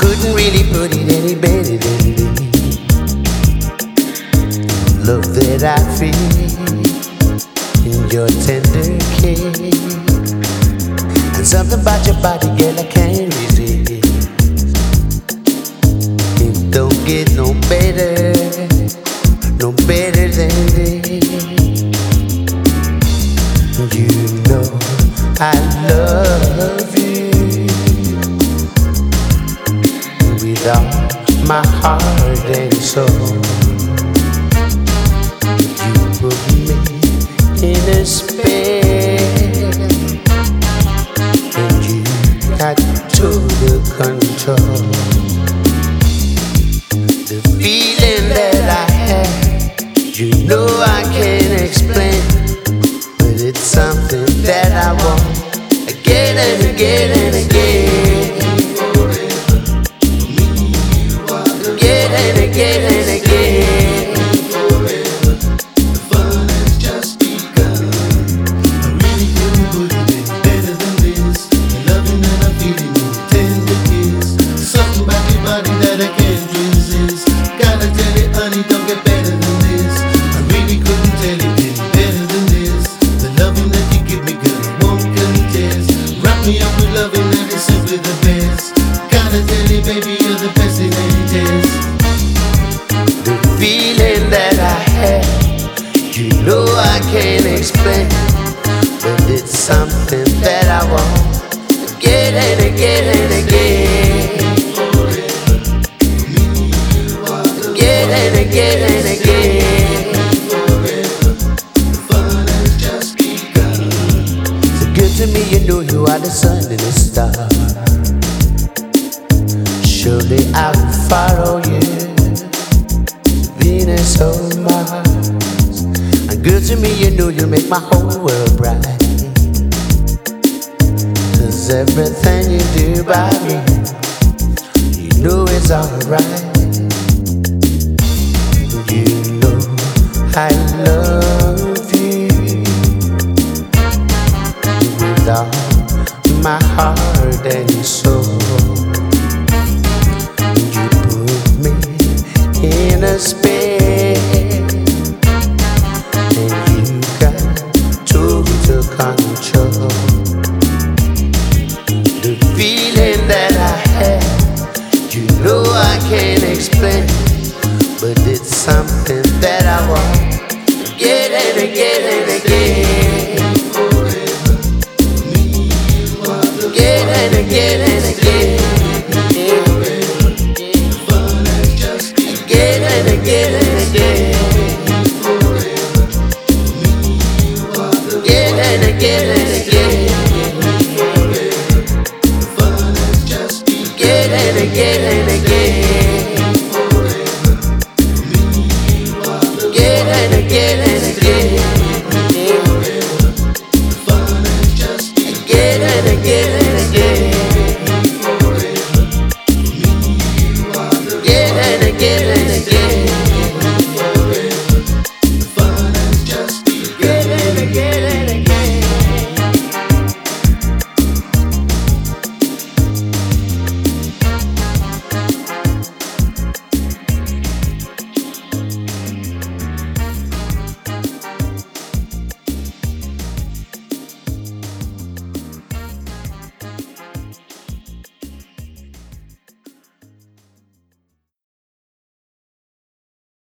couldn't really put it any better than this. Love that I feel in your tender kiss, and something about your body, girl, I can't resist. It don't get no better than this. You know I love you with all my heart and soul. You put me in a spell, and you got total control. The feeling that I have, you know I can't explain, but it's something that I want again and again and again. Again and again and again. The fun has just begun. I really couldn't put it any better than this. The loving that I'm feeling in your tender kiss. Something about your body that I can't resist. Gotta tell you, honey, don't get better than this. I really couldn't tell you any better than this. The loving that you give me, girl, I won't contest. Wrap me up with loving that is simply the best. Gotta tell you, baby, you're the best in any test. The feeling that I have, you know I can't explain, but it's something that I want again and again and again. Again and again and again. The fun has just begun. So good to me, you know you are the sun and the star. Surely I will follow you, Venus or Mars. And good to me, you know you make my whole world bright. 'Cause everything you do by me, you know it's alright. You know I love you with all my heart and soul. You put me in a spell, and you got total control. The feeling that I have, you know I can't explain, but it's something that I want again and again and again. Again and again and again. Again and again and again.